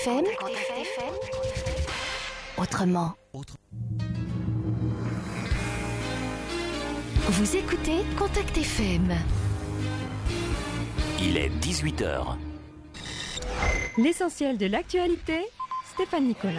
FM. Autrement. Vous écoutez Contact FM. Il est 18h. L'essentiel de l'actualité, Stéphane Nicolas.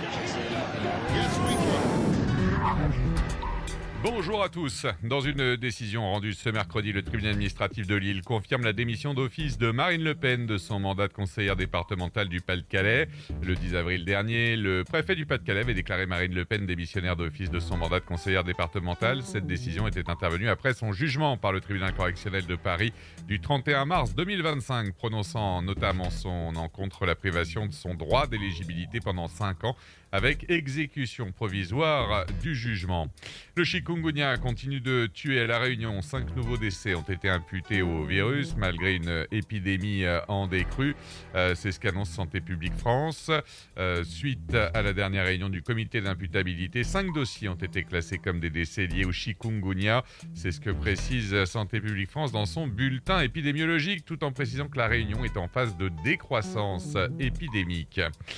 Bonjour à tous. Dans une décision rendue ce mercredi, le tribunal administratif de Lille confirme la démission d'office de Marine Le Pen de son mandat de conseillère départementale du Pas-de-Calais. Le 10 avril dernier, le préfet du Pas-de-Calais avait déclaré Marine Le Pen démissionnaire d'office de son mandat de conseillère départementale. Cette décision était intervenue après son jugement par le tribunal correctionnel de Paris du 31 mars 2025, prononçant notamment son encontre la privation de son droit d'éligibilité pendant 5 ans avec exécution provisoire du jugement. Le chikungunya continue de tuer à La Réunion. 5 nouveaux décès ont été imputés au virus malgré une épidémie en décrue. C'est ce qu'annonce Santé publique France. Suite à la dernière réunion du comité d'imputabilité, 5 dossiers ont été classés comme des décès liés au chikungunya. C'est ce que précise Santé publique France dans son bulletin épidémiologique, tout en précisant que La Réunion est en phase de décroissance épidémique.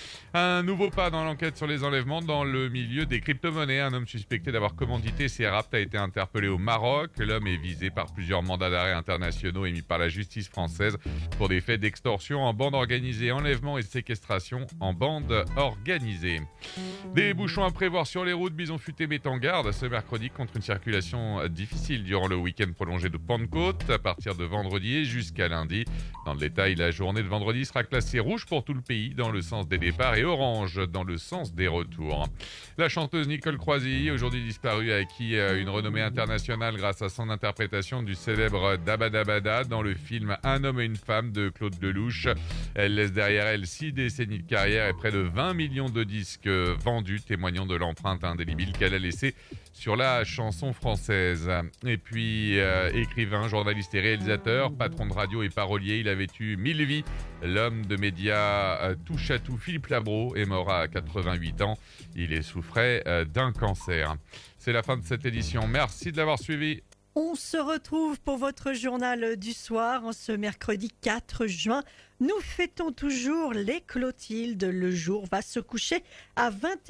Un nouveau pas dans l'enquête sur les enlèvements dans le milieu des crypto-monnaies. Un homme suspecté d'avoir commandité ces rapts a été interpellé au Maroc. L'homme est visé par plusieurs mandats d'arrêt internationaux émis par la justice française pour des faits d'extorsion en bande organisée, enlèvement et séquestration en bande organisée. Des bouchons à prévoir sur les routes. Bison Futé met en garde ce mercredi contre une circulation difficile durant le week-end prolongé de Pentecôte à partir de vendredi et jusqu'à lundi. Dans le détail, la journée de vendredi sera classée rouge pour tout le pays dans le sens des départs et orange dans le sens des retours. La chanteuse Nicole Croisy, aujourd'hui disparue, a acquis une renommée internationale grâce à son interprétation du célèbre Dabadabada dans le film Un homme et une femme de Claude Lelouch. Elle laisse derrière elle 6 décennies de carrière et près de 20 millions de disques vendus, témoignant de l'empreinte indélébile qu'elle a laissée sur la chanson française. Et puis, écrivain, journaliste et réalisateur, patron de radio et parolier, il avait eu 1000 vies. L'homme de médias touche à tout, Philippe Labro, est mort à 88 ans. Il souffrait d'un cancer. C'est la fin de cette édition. Merci de l'avoir suivi. On se retrouve pour votre journal du soir en ce mercredi 4 juin. Nous fêtons toujours les Clotildes. Le jour va se coucher à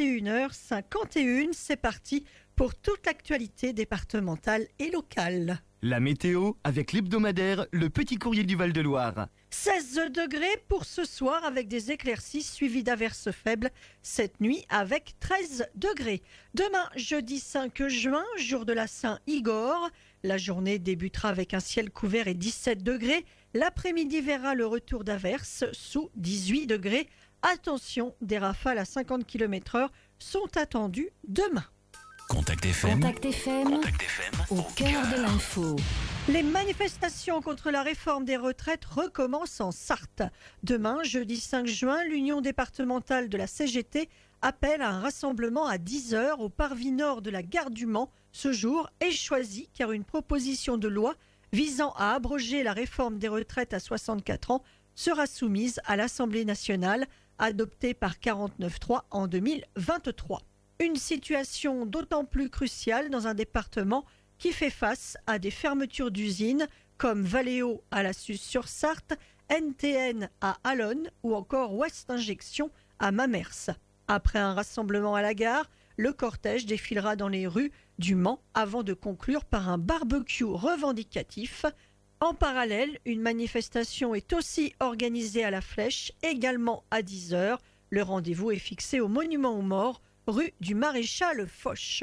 21h51. C'est parti pour toute l'actualité départementale et locale. La météo avec l'hebdomadaire Le Petit Courrier du Val-de-Loire. 16 degrés pour ce soir avec des éclaircies suivies d'averses faibles. Cette nuit avec 13 degrés. Demain, jeudi 5 juin, jour de la Saint-Igor. La journée débutera avec un ciel couvert et 17 degrés. L'après-midi verra le retour d'averses sous 18 degrés. Attention, des rafales à 50 km/h sont attendues demain. Contact FM. Contact FM. Contact FM. Au cœur de l'info. Les manifestations contre la réforme des retraites recommencent en Sarthe. Demain, jeudi 5 juin, l'Union départementale de la CGT appelle à un rassemblement à 10h au parvis nord de la gare du Mans. Ce jour est choisi car une proposition de loi visant à abroger la réforme des retraites à 64 ans sera soumise à l'Assemblée nationale, adoptée par 49.3 en 2023. Une situation d'autant plus cruciale dans un département qui fait face à des fermetures d'usines comme Valeo à la Suze-sur-Sarthe, NTN à Allonne ou encore West Injection à Mamers. Après un rassemblement à la gare, le cortège défilera dans les rues du Mans avant de conclure par un barbecue revendicatif. En parallèle, une manifestation est aussi organisée à la Flèche, également à 10h. Le rendez-vous est fixé au Monument aux Morts, rue du Maréchal Foch.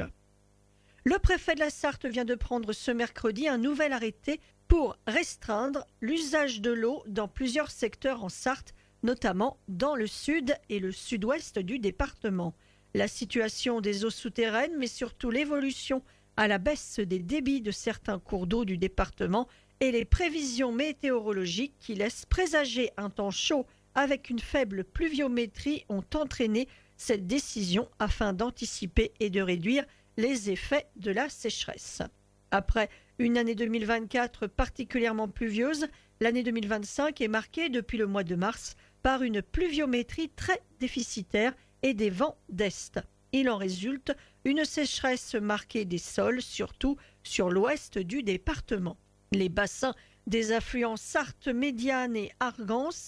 Le préfet de la Sarthe vient de prendre ce mercredi un nouvel arrêté pour restreindre l'usage de l'eau dans plusieurs secteurs en Sarthe, notamment dans le sud et le sud-ouest du département. La situation des eaux souterraines, mais surtout l'évolution à la baisse des débits de certains cours d'eau du département et les prévisions météorologiques qui laissent présager un temps chaud avec une faible pluviométrie ont entraîné cette décision afin d'anticiper et de réduire les effets de la sécheresse. Après une année 2024 particulièrement pluvieuse, l'année 2025 est marquée depuis le mois de mars par une pluviométrie très déficitaire et des vents d'est. Il en résulte une sécheresse marquée des sols, surtout sur l'ouest du département. Les bassins des affluents Sarthe, Médiane et Argance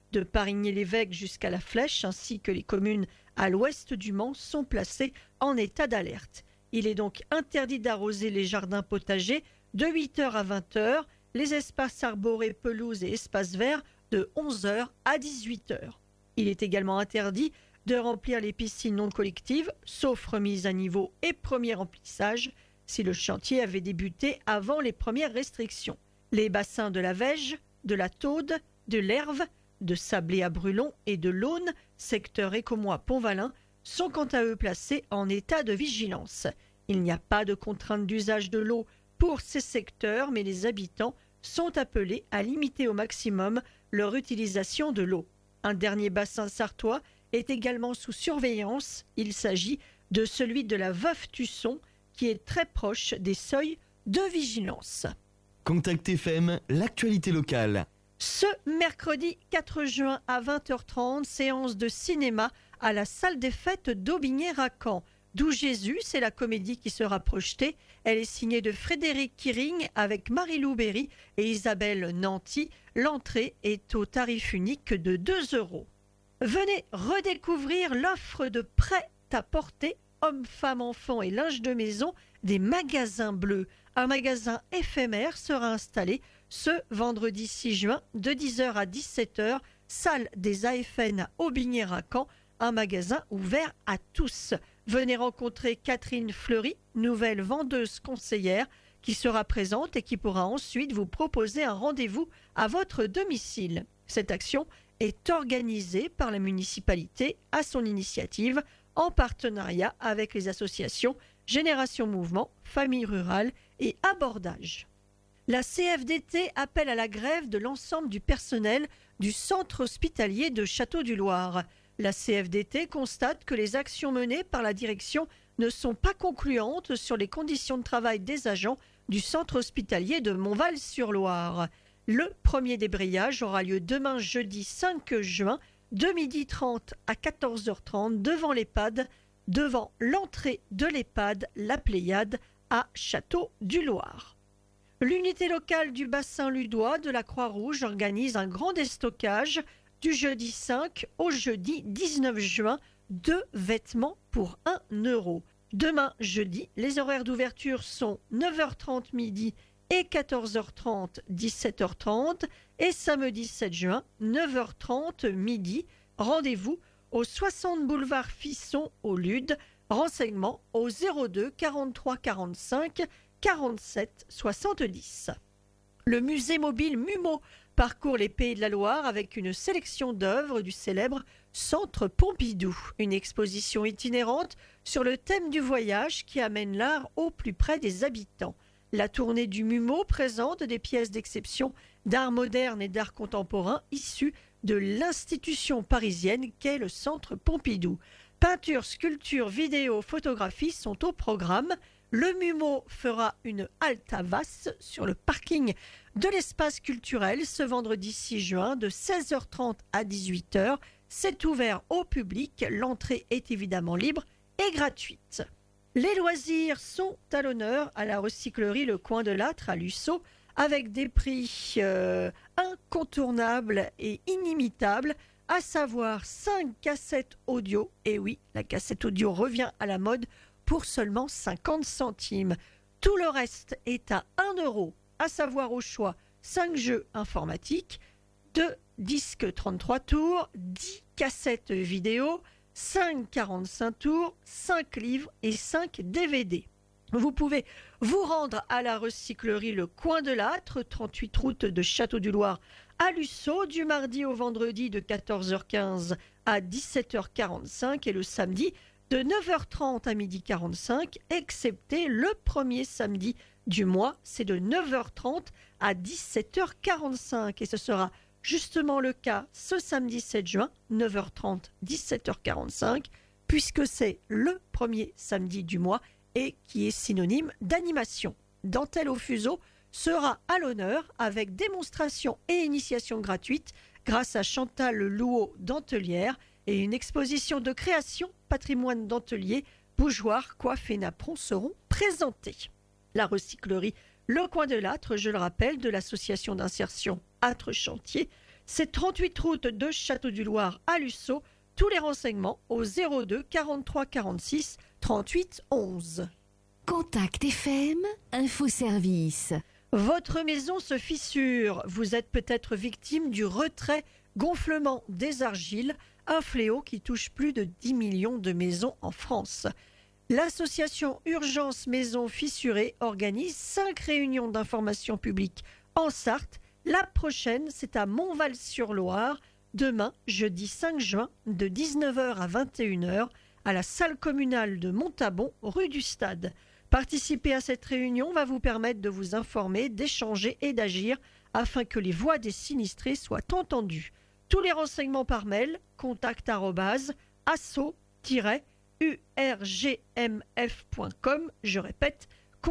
de Parigny-l'Évêque jusqu'à La Flèche, ainsi que les communes à l'ouest du Mans, sont placées en état d'alerte. Il est donc interdit d'arroser les jardins potagers de 8h à 20h, les espaces arborés, pelouses et espaces verts de 11h à 18h. Il est également interdit de remplir les piscines non collectives, sauf remise à niveau et premier remplissage, si le chantier avait débuté avant les premières restrictions. Les bassins de la Vège, de la Taude, de l'Herve, de Sablé-à-Brulon et de l'Aune, secteur Écomois-Pont-Valin, sont quant à eux placés en état de vigilance. Il n'y a pas de contrainte d'usage de l'eau pour ces secteurs, mais les habitants sont appelés à limiter au maximum leur utilisation de l'eau. Un dernier bassin sartois est également sous surveillance. Il s'agit de celui de la Veuve-Tusson, qui est très proche des seuils de vigilance. Contact FM, l'actualité locale. Ce mercredi 4 juin à 20h30, séance de cinéma à la salle des fêtes d'Aubigné-Racan. D'où Jésus, c'est la comédie qui sera projetée. Elle est signée de Frédéric Kiring avec Marie-Lou Berry et Isabelle Nanty. L'entrée est au tarif unique de 2 €. Venez redécouvrir l'offre de prêt-à-porter, hommes, femmes, enfants et linge de maison des magasins bleus. Un magasin éphémère sera installé ce vendredi 6 juin de 10h à 17h, salle des AFN à Aubigné-Racan, un magasin ouvert à tous. Venez rencontrer Catherine Fleury, nouvelle vendeuse conseillère, qui sera présente et qui pourra ensuite vous proposer un rendez-vous à votre domicile. Cette action est organisée par la municipalité à son initiative, en partenariat avec les associations Génération Mouvement, Famille Rurale et Abordage. La CFDT appelle à la grève de l'ensemble du personnel du centre hospitalier de Château-du-Loir. La CFDT constate que les actions menées par la direction ne sont pas concluantes sur les conditions de travail des agents du centre hospitalier de Montval-sur-Loire. Le premier débrayage aura lieu demain jeudi 5 juin de 12h30 à 14h30 devant l'EHPAD, devant l'entrée de l'EHPAD La Pléiade à Château-du-Loir. L'unité locale du bassin ludois de la Croix-Rouge organise un grand déstockage du jeudi 5 au jeudi 19 juin de vêtements pour 1 €. Demain jeudi, les horaires d'ouverture sont 9h30 midi et 14h30 17h30 et samedi 7 juin 9h30 midi. Rendez-vous au 60 boulevard Fisson au Lude. Renseignements au 02 43 45 47 70. Le musée mobile MUMO parcourt les Pays de la Loire avec une sélection d'œuvres du célèbre Centre Pompidou. Une exposition itinérante sur le thème du voyage qui amène l'art au plus près des habitants. La tournée du MUMO présente des pièces d'exception d'art moderne et d'art contemporain issues de l'institution parisienne qu'est le Centre Pompidou. Peinture, sculpture, vidéo, photographie sont au programme. Le MUMO fera une halte à Vasse sur le parking de l'espace culturel ce vendredi 6 juin de 16h30 à 18h. C'est ouvert au public. L'entrée est évidemment libre et gratuite. Les loisirs sont à l'honneur à la recyclerie Le Coin de l'Âtre à Lussot avec des prix incontournables et inimitables, à savoir 5 cassettes audio. Et oui, la cassette audio revient à la mode pour seulement 50 centimes. Tout le reste est à 1 €, à savoir au choix 5 jeux informatiques, 2 disques 33 tours, 10 cassettes vidéo, 5 45 tours, 5 livres et 5 DVD. Vous pouvez vous rendre à la recyclerie Le Coin de l'Âtre, 38 route de Château-du-Loir à Lussot, du mardi au vendredi de 14h15 à 17h45 et le samedi de 9h30 à 12h45, excepté le premier samedi du mois, c'est de 9h30 à 17h45. Et ce sera justement le cas ce samedi 7 juin, 9h30, 17h45, puisque c'est le premier samedi du mois et qui est synonyme d'animation. Dentelle au fuseau sera à l'honneur avec démonstration et initiation gratuite grâce à Chantal Louot Dentelière et une exposition de création patrimoine dentelier, bougeoirs, coiffes et napperons seront présentés. La recyclerie Le Coin de l'Âtre, je le rappelle, de l'association d'insertion Âtre Chantier, C'est 38 route de Château-du-Loir à Lussot. Tous les renseignements au 02 43 46 38 11. Contact FM, infoservice. Votre maison se fissure. Vous êtes peut-être victime du retrait gonflement des argiles, un fléau qui touche plus de 10 millions de maisons en France. L'association Urgence Maisons Fissurées organise 5 réunions d'information publique en Sarthe. La prochaine, c'est à Montval-sur-Loire, demain, jeudi 5 juin, de 19h à 21h, à la salle communale de Montabon, rue du Stade. Participer à cette réunion va vous permettre de vous informer, d'échanger et d'agir afin que les voix des sinistrés soient entendues. Tous les renseignements par mail, contact@asso-urgmf.com. Je répète,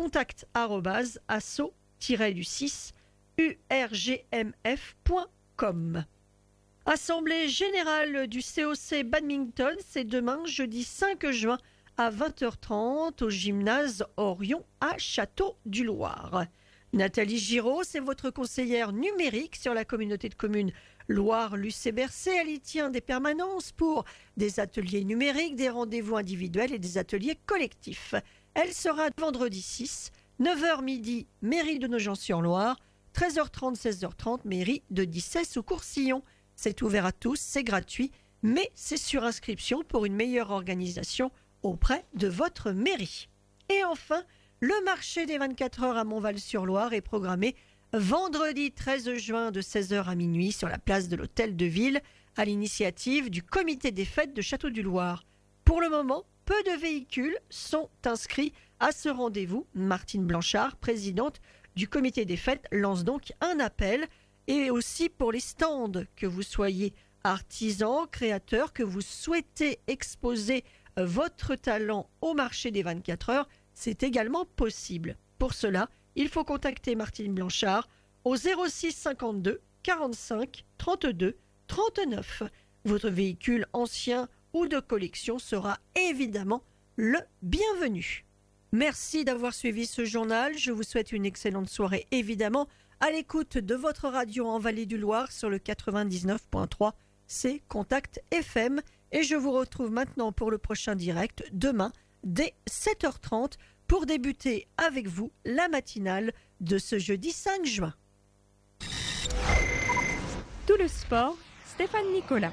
contact@asso-urgmf.com. Assemblée générale du COC Badminton, c'est demain, jeudi 5 juin, à 20h30 au gymnase Orion à Château-du-Loir. Nathalie Giraud, c'est votre conseillère numérique sur la communauté de communes Loire-Luce-et-Bercé. Elle y tient des permanences pour des ateliers numériques, des rendez-vous individuels et des ateliers collectifs. Elle sera vendredi 6, 9h midi, mairie de Nogent-sur-Loire, 13h30, 16h30, mairie de Dissès ou Courcillon. C'est ouvert à tous, c'est gratuit, mais c'est sur inscription pour une meilleure organisation auprès de votre mairie. Et enfin, le marché des 24 heures à Montval-sur-Loire est programmé vendredi 13 juin de 16h à minuit sur la place de l'Hôtel de Ville à l'initiative du comité des fêtes de Château-du-Loir. Pour le moment, peu de véhicules sont inscrits à ce rendez-vous. Martine Blanchard, présidente du comité des fêtes, lance donc un appel et aussi pour les stands, que vous soyez artisan, créateur, que vous souhaitez exposer votre talent au marché des 24 heures, c'est également possible. Pour cela, il faut contacter Martine Blanchard au 06 52 45 32 39. Votre véhicule ancien ou de collection sera évidemment le bienvenu. Merci d'avoir suivi ce journal. Je vous souhaite une excellente soirée, évidemment, à l'écoute de votre radio en Vallée du Loir sur le 99.3. C'est Contact FM. Et je vous retrouve maintenant pour le prochain direct, demain, dès 7h30, pour débuter avec vous la matinale de ce jeudi 5 juin. Tout le sport, Stéphane Nicolas.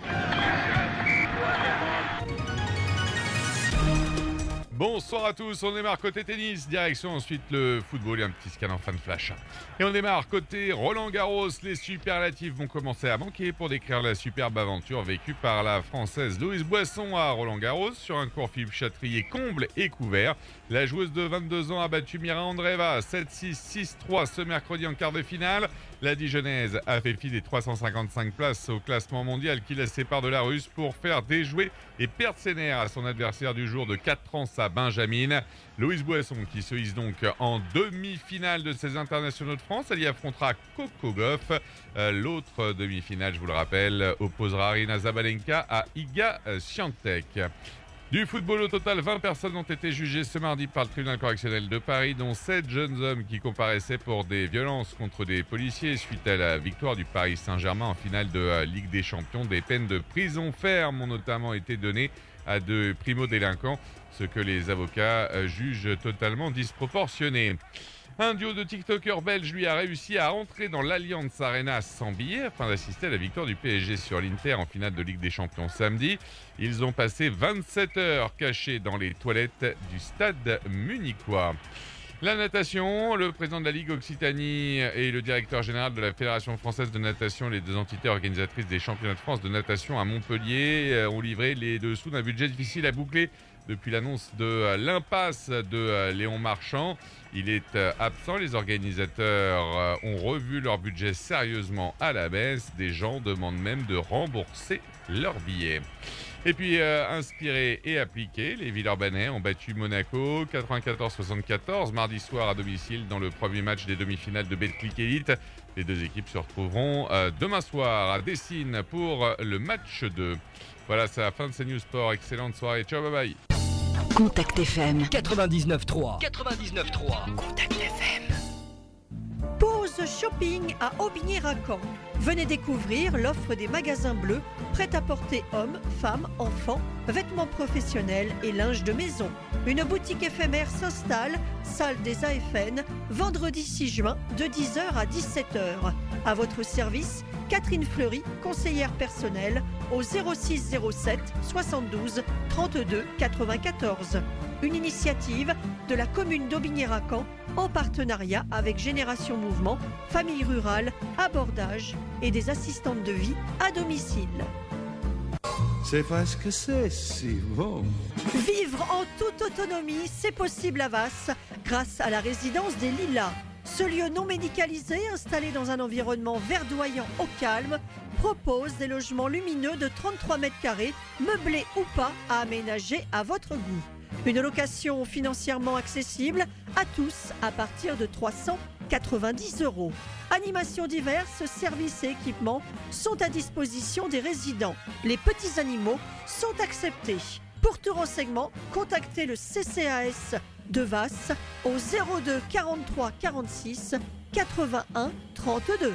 Bonsoir à tous, on démarre côté tennis, direction ensuite le football et un petit scan en fin de flash. Et on démarre côté Roland-Garros, les superlatifs vont commencer à manquer pour décrire la superbe aventure vécue par la Française Louise Boisson à Roland-Garros sur un court Philippe Chatrier comble et couvert. La joueuse de 22 ans a battu Mira Andreeva 7-6, 6-3 ce mercredi en quart de finale. La Dijonnaise a fait fi des 355 places au classement mondial qui la sépare de la Russe pour faire déjouer et perdre ses nerfs à son adversaire du jour de 4 ans, sa Benjamine. Louise Boisson qui se hisse donc en demi-finale de ces internationaux de France. Elle y affrontera Coco Gauff. L'autre demi-finale, je vous le rappelle, opposera Aryna Sabalenka à Iga Swiatek. Du football, au total, 20 personnes ont été jugées ce mardi par le tribunal correctionnel de Paris, dont 7 jeunes hommes qui comparaissaient pour des violences contre des policiers suite à la victoire du Paris Saint-Germain en finale de Ligue des Champions. Des peines de prison ferme ont notamment été données à 2 primo-délinquants, ce que les avocats jugent totalement disproportionné. Un duo de TikTokers belges lui a réussi à entrer dans l'Allianz Arena sans billet afin d'assister à la victoire du PSG sur l'Inter en finale de Ligue des Champions samedi. Ils ont passé 27 heures cachés dans les toilettes du stade munichois. La natation, le président de la Ligue Occitanie et le directeur général de la Fédération française de natation, les 2 entités organisatrices des championnats de France de natation à Montpellier, ont livré les dessous d'un budget difficile à boucler depuis l'annonce de l'impasse de Léon Marchand. Il est absent. Les organisateurs ont revu leur budget sérieusement à la baisse. Des gens demandent même de rembourser leurs billets. Et puis, inspirés et appliqués, les Villeurbanais ont battu Monaco 94-74 mardi soir à domicile dans le premier match des demi-finales de Betclic Elite. Les 2 équipes se retrouveront demain soir à Dessines pour le match 2. Voilà, c'est la fin de ces News Sport. Excellente soirée. Ciao, bye bye. Contact FM. 99.3. 99.3. Contact FM. Pause shopping à Aubigné-Racan. Venez découvrir l'offre des magasins bleus, prêt-à-porter hommes, femmes, enfants, vêtements professionnels et linge de maison. Une boutique éphémère s'installe, salle des AFN, vendredi 6 juin de 10h à 17h. À votre service, Catherine Fleury, conseillère personnelle, au 06 07 72 32 94. Une initiative de la commune d'Aubigné-Racan en partenariat avec Génération Mouvement, Famille Rurale, Abordage et des assistantes de vie à domicile. C'est parce que c'est si bon. Vivre en toute autonomie, c'est possible à Vasse grâce à la résidence des Lilas. Ce lieu non médicalisé, installé dans un environnement verdoyant au calme, propose des logements lumineux de 33 mètres carrés, meublés ou pas, à aménager à votre goût. Une location financièrement accessible à tous à partir de 390 €. Animations diverses, services et équipements sont à disposition des résidents. Les petits animaux sont acceptés. Pour tout renseignement, contactez le CCAS de Vasse au 02 43 46 81 32.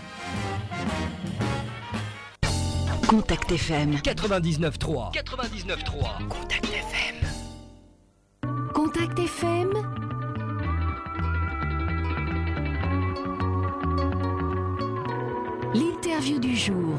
Contact FM. 99.3. Contact FM. Contact FM. L'interview du jour.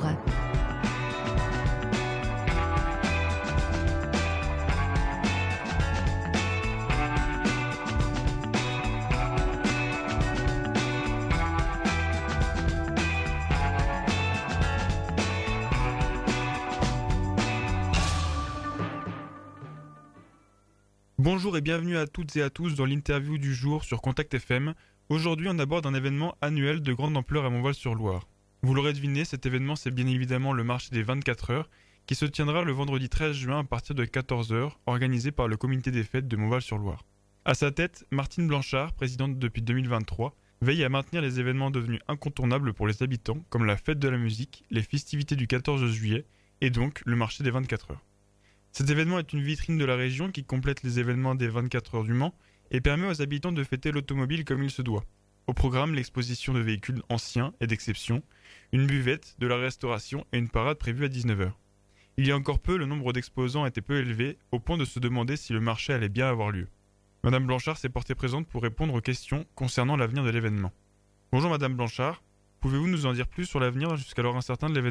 Bonjour et bienvenue à toutes et à tous dans l'interview du jour sur Contact FM. Aujourd'hui, on aborde un événement annuel de grande ampleur à Montval-sur-Loire. Vous l'aurez deviné, cet événement, c'est bien évidemment le marché des 24 heures qui se tiendra le vendredi 13 juin à partir de 14h, organisé par le comité des fêtes de Montval-sur-Loire. À sa tête, Martine Blanchard, présidente depuis 2023, veille à maintenir les événements devenus incontournables pour les habitants, comme la fête de la musique, les festivités du 14 juillet et donc le marché des 24 heures. Cet événement est une vitrine de la région qui complète les événements des 24 heures du Mans et permet aux habitants de fêter l'automobile comme il se doit. Au programme, l'exposition de véhicules anciens et d'exception, une buvette, de la restauration et une parade prévue à 19h. Il y a encore peu, le nombre d'exposants était peu élevé, au point de se demander si le marché allait bien avoir lieu. Madame Blanchard s'est portée présente pour répondre aux questions concernant l'avenir de l'événement. Bonjour Madame Blanchard, pouvez-vous nous en dire plus sur l'avenir jusqu'alors incertain de l'événement ?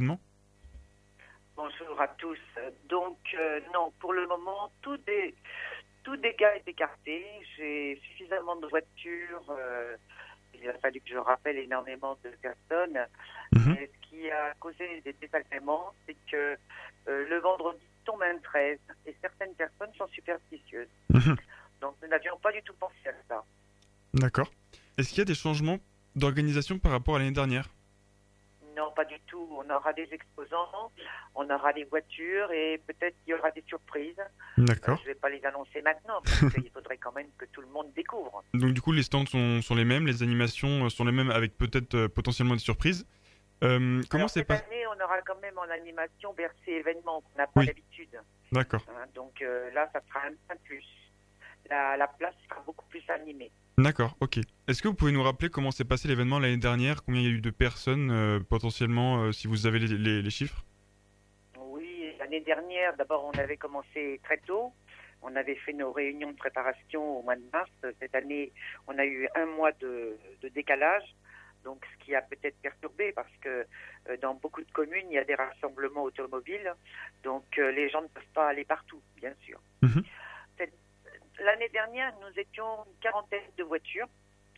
Bonjour à tous. Donc, non, pour le moment, tout dégât est écarté. J'ai suffisamment de voitures. Il a fallu que je rappelle énormément de personnes. Et ce qui a causé des désagréments, c'est que le vendredi tombe un 13 et certaines personnes sont superstitieuses. Donc, nous n'avions pas du tout pensé à ça. D'accord. Est-ce qu'il y a des changements d'organisation par rapport à l'année dernière ? Non, pas du tout. On aura des exposants, on aura des voitures et peut-être qu'il y aura des surprises. D'accord. Je ne vais pas les annoncer maintenant parce qu'il faudrait quand même que tout le monde découvre. Donc du coup, les stands sont les mêmes, les animations sont les mêmes avec peut-être potentiellement des surprises. Comment c'est cette année, on aura quand même en animation Bercé événement qu'on n'a pas d'habitude. D'accord. Donc là, ça sera un plus. La place sera beaucoup plus animée. D'accord, ok. Est-ce que vous pouvez nous rappeler comment s'est passé l'événement l'année dernière ? Combien il y a eu de personnes potentiellement, si vous avez les chiffres ? Oui, l'année dernière, d'abord, on avait commencé très tôt. On avait fait nos réunions de préparation au mois de mars. Cette année, on a eu un mois de décalage. Donc, ce qui a peut-être perturbé parce que dans beaucoup de communes, il y a des rassemblements automobiles. Donc, les gens ne peuvent pas aller partout, bien sûr. L'année dernière, nous étions une quarantaine de voitures,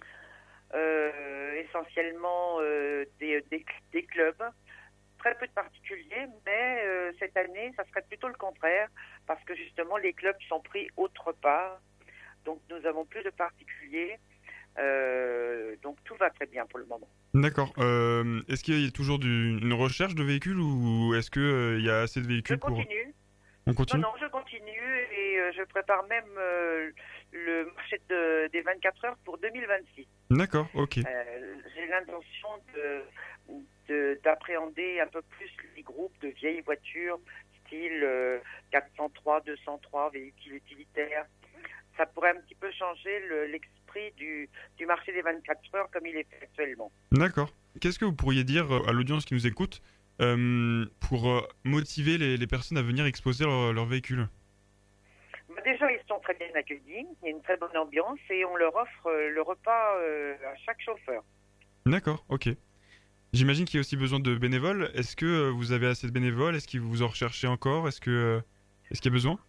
essentiellement des clubs, très peu de particuliers, mais cette année, ça serait plutôt le contraire, parce que justement, les clubs sont pris autre part, donc nous avons plus de particuliers, donc tout va très bien pour le moment. D'accord. Est-ce qu'il y a toujours une recherche de véhicules ou est-ce qu'il y a assez de véhicules pour... Je continue. On continue ? Non, je continue et je prépare même le marché des 24 heures pour 2026. D'accord, ok. J'ai l'intention d'appréhender un peu plus les groupes de vieilles voitures, style 403, 203, véhicules utilitaires. Ça pourrait un petit peu changer l'esprit du marché des 24 heures comme il est fait actuellement. D'accord. Qu'est-ce que vous pourriez dire à l'audience qui nous écoute pour motiver les personnes à venir exposer leur véhicule? Déjà, ils sont très bien accueillis, il y a une très bonne ambiance et on leur offre le repas à chaque chauffeur. D'accord, ok. J'imagine qu'il y a aussi besoin de bénévoles. Est-ce que vous avez assez de bénévoles? Est-ce que vous en recherchez encore? Est-ce qu'il y a besoin?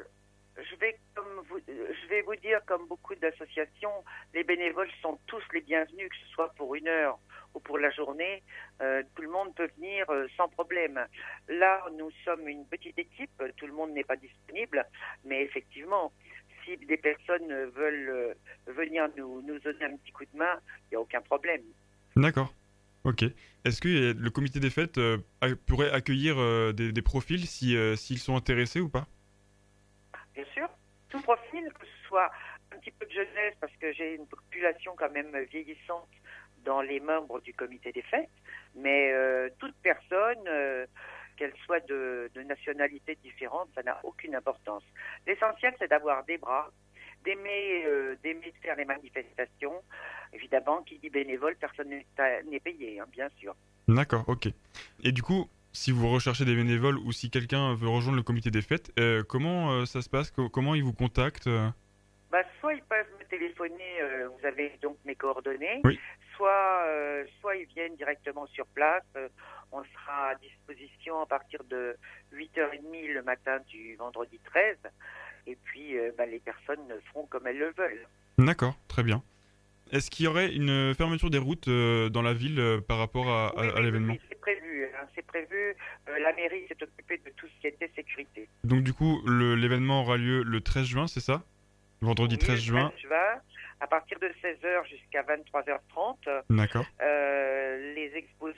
Je vais vous dire, comme beaucoup d'associations, les bénévoles sont tous les bienvenus, que ce soit pour 1 heure ou pour la journée. Tout le monde peut venir sans problème. Là, nous sommes une petite équipe, tout le monde n'est pas disponible, mais effectivement, si des personnes veulent venir nous donner un petit coup de main, il n'y a aucun problème. D'accord. Ok. Est-ce que le comité des fêtes pourrait accueillir des profils s'ils sont intéressés ou pas? Bien sûr. Tout profil, que ce soit un petit peu de jeunesse, parce que j'ai une population quand même vieillissante dans les membres du comité des fêtes, mais toute personne, qu'elle soit de nationalité différente, ça n'a aucune importance. L'essentiel, c'est d'avoir des bras, d'aimer faire les manifestations. Évidemment, qui dit bénévole, personne n'est payé, hein, bien sûr. D'accord, ok. Et du coup, si vous recherchez des bénévoles ou si quelqu'un veut rejoindre le comité des fêtes, comment ça se passe? Comment ils vous contactent? Soit ils peuvent me téléphoner, vous avez donc mes coordonnées, oui. soit ils viennent directement sur place. On sera à disposition à partir de 8h30 le matin du vendredi 13. Et puis, les personnes feront comme elles le veulent. D'accord, très bien. Est-ce qu'il y aurait une fermeture des routes dans la ville par rapport à l'événement? Oui, c'est prévu. C'est prévu. La mairie s'est occupée de tout ce qui était sécurité. Donc du coup, l'événement aura lieu le 13 juin, c'est ça? Vendredi 13 juin. Le 13 juin, à partir de 16h jusqu'à 23h30. D'accord. Les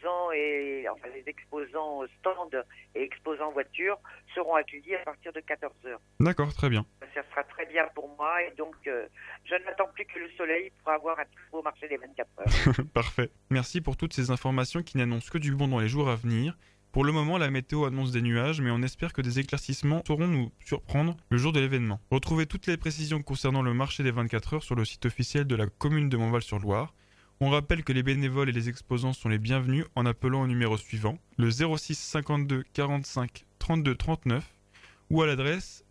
exposants stands et exposants voitures seront accueillis à partir de 14h. D'accord, très bien. Ça sera très bien pour moi et donc je n'attends plus que le soleil pour avoir un plus beau marché des 24 heures. Parfait. Merci pour toutes ces informations qui n'annoncent que du bon dans les jours à venir. Pour le moment, la météo annonce des nuages, mais on espère que des éclaircissements sauront nous surprendre le jour de l'événement. Retrouvez toutes les précisions concernant le marché des 24 heures sur le site officiel de la commune de Montval-sur-Loire. On rappelle que les bénévoles et les exposants sont les bienvenus en appelant au numéro suivant, le 06 52 45 32 39, ou à l'adresse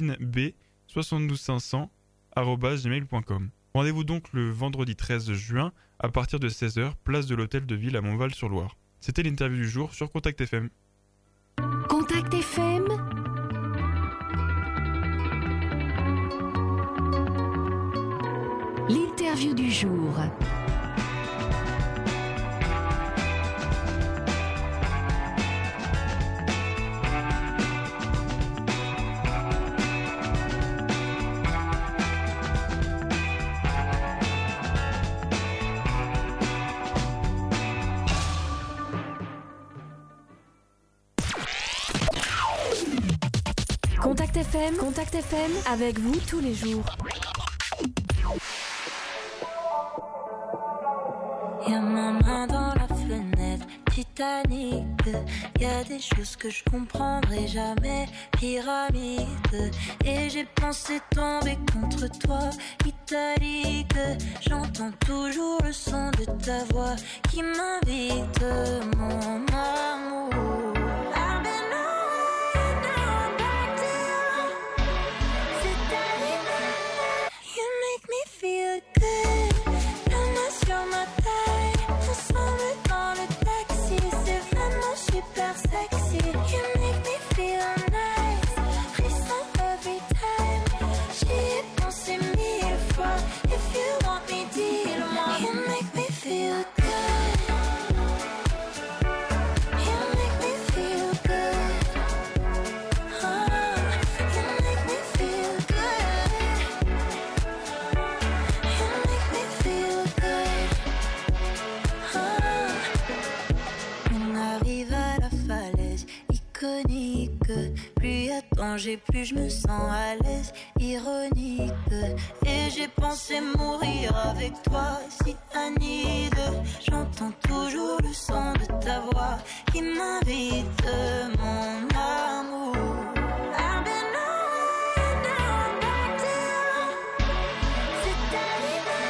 martineb72500@gmail.com. Rendez-vous donc le vendredi 13 juin à partir de 16h, place de l'Hôtel de Ville à Montval-sur-Loire. C'était l'interview du jour sur Contact FM. Contact FM. L'interview du jour. Contact FM, avec vous tous les jours. Y'a ma main dans la fenêtre, Titanic. Y'a des choses que je comprendrai jamais, pyramide. Et j'ai pensé tomber contre toi, italique. J'entends toujours le son de ta voix qui m'invite, mon amour. Feel good, la main sur ma taille. Ensemble dans le taxi, c'est vraiment super sexy. You make me feel nice, frisson every time. J'y ai pensé 1000 fois. If you want me, dis-le-moi. You make me feel good. You make me feel good. Oh, you make me feel good. On arrive à la falaise iconique. Plus y a danger, plus je me sens à l'aise, ironique. Et j'ai pensé mourir avec toi, si Anide. J'entends toujours le son de ta voix qui m'invite, mon amour. I've been away, now I'm back to you. C'est arrivé.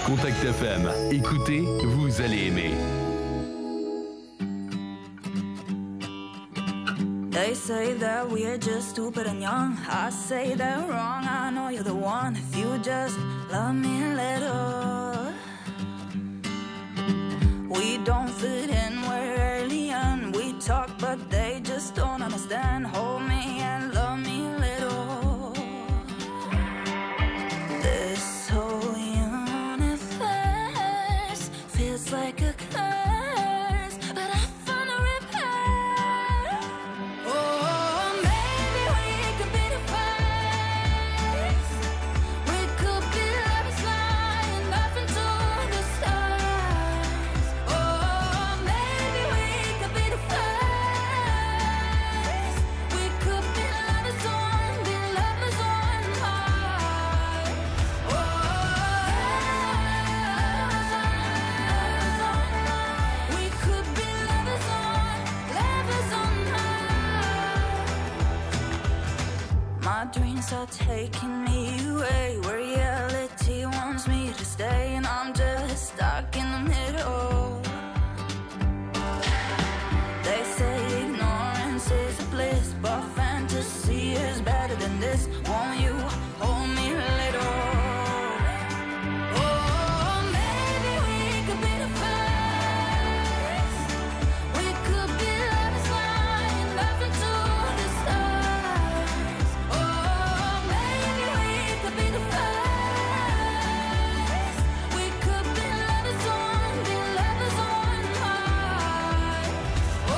Contact FM. Écoutez, vous allez aimer. They say that we're just stupid and young. I say they're wrong. I know you're the one. If you just love me a little. We don't fit in, we're alien. We talk, but they just don't understand. Hold me and love me a little. This whole universe feels like a curse, but I found a repair. Oh, maybe we could be the first. We could be lovers flying up into the stars. Oh, maybe we could be the first. We could be lovers on high. Oh, we could be lovers on high. My dreams are taking me away where reality wants me to stay, and I'm just stuck in the middle. They say ignorance is a bliss, but fantasy is better than this. Won't you hold me a little? Oh, maybe we could be the first. We could be lovers flying up into the stars. Oh, maybe we could be the first. We could be lovers on high. Oh,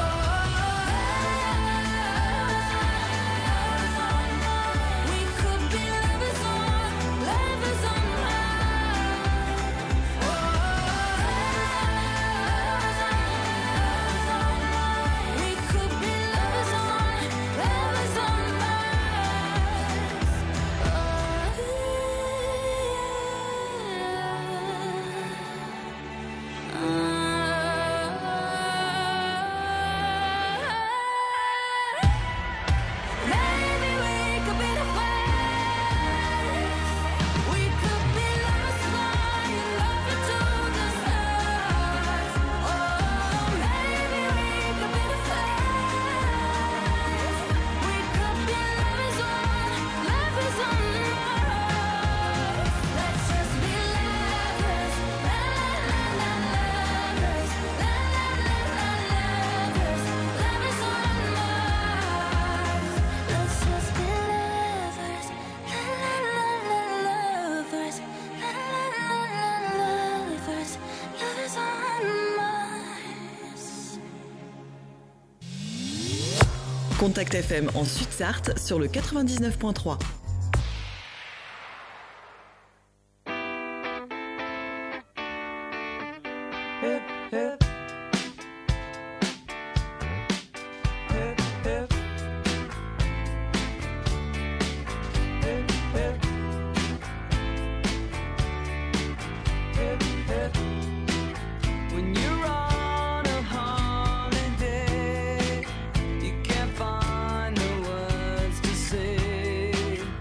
we could be lovers on high. We could be lovers on maybe we could be the first. We could be lovers flying up into the stars. Oh, maybe we could be the first. We could be lovers on Mars. Let's just be lovers, la la la la lovers, la la la la lovers, lovers on Mars. Let's just be lovers, la la la la lovers, la la la la lovers, lovers on Mars. Contact FM en Sud-Sarthe sur le 99.3. When you're on a holiday, you can't find the words to say.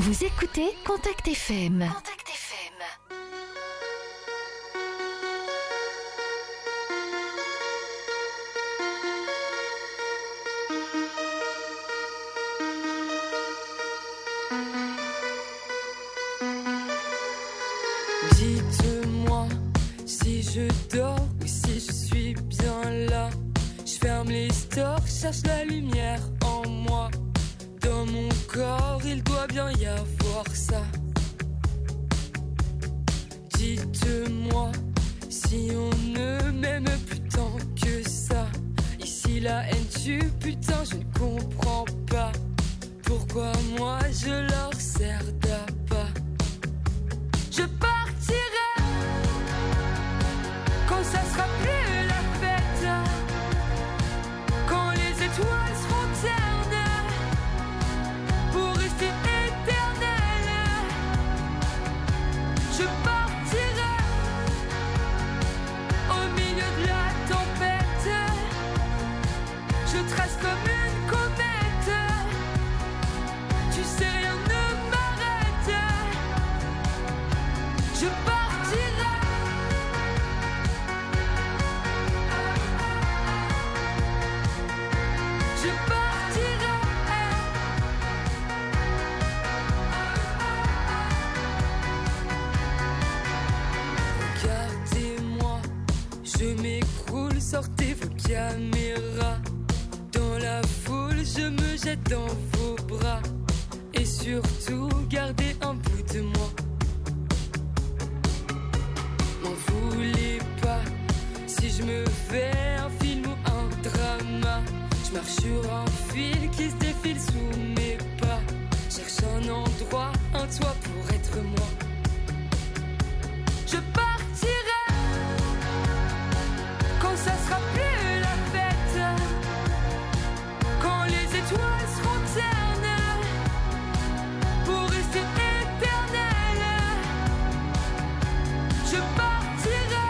Vous écoutez Contact FM. Dites-moi si je dors ou si je suis bien là. Je ferme les stores, cherche la lumière en moi. Dans mon corps, il doit bien y avoir ça. Dites-moi si on ne m'aime plus tant que ça. Ici la haine tue, putain, je ne comprends pas pourquoi moi je leur sers d'appât. Je partirai quand ça sera plus la fête, quand les étoiles seront ternes pour rester éternelles. Je partirai au milieu de la tempête. Je trace comme une comète. Tu sais, rien ne m'arrête. Je partirai. Je partirai. Regardez-moi, je m'écroule, sortez vos caméras. Dans la foule, je me jette dans vos bras. Et surtout, gardez un bout de moi. M'en voulez pas si je me fais un film ou un drama. Je marche sur un fil qui se défile sous mes pas. Cherche un endroit, un toit pour être moi. Je partirai quand ça sera plus la fête, quand les étoiles seront ternes pour rester éternelles. Je partirai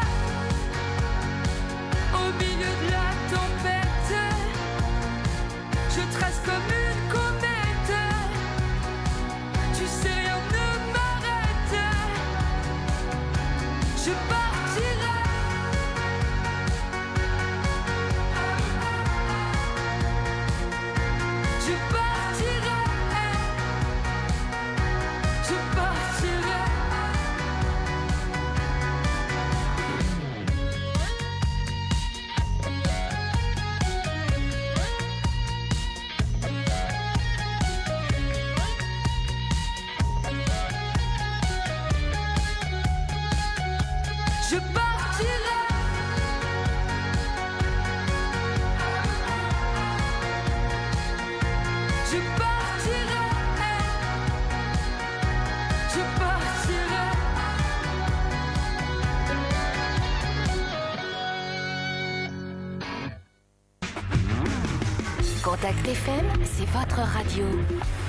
au milieu de la tempête. Je trace comme une comète. Tu sais, rien ne m'arrête. Je partirai. Je partirai. Je partirai. Je partirai. Je partirai. Je partirai. Contact FM, c'est votre radio.